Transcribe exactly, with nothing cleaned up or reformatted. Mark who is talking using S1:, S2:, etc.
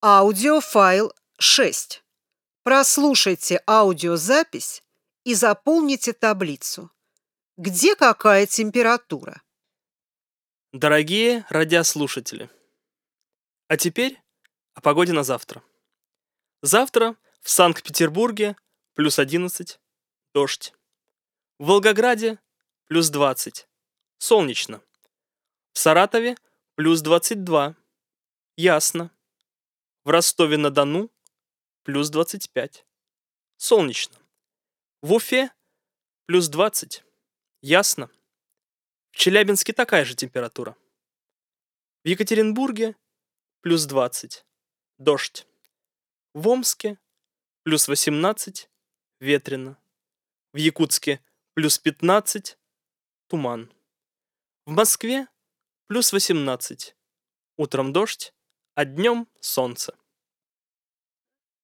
S1: Аудиофайл шесть. Прослушайте аудиозапись и заполните таблицу. Где какая температура?
S2: Дорогие радиослушатели, а теперь о погоде на завтра. Завтра в Санкт-Петербурге плюс одиннадцать, дождь. В Волгограде плюс двадцать, солнечно. В Саратове плюс двадцать два, ясно. В Ростове-на-Дону плюс двадцать пять, солнечно. В Уфе плюс двадцать, ясно. В Челябинске такая же температура. В Екатеринбурге плюс двадцать, дождь. В Омске плюс восемнадцать, ветрено. В Якутске плюс пятнадцать, туман. В Москве плюс восемнадцать, утром дождь, а днем солнце.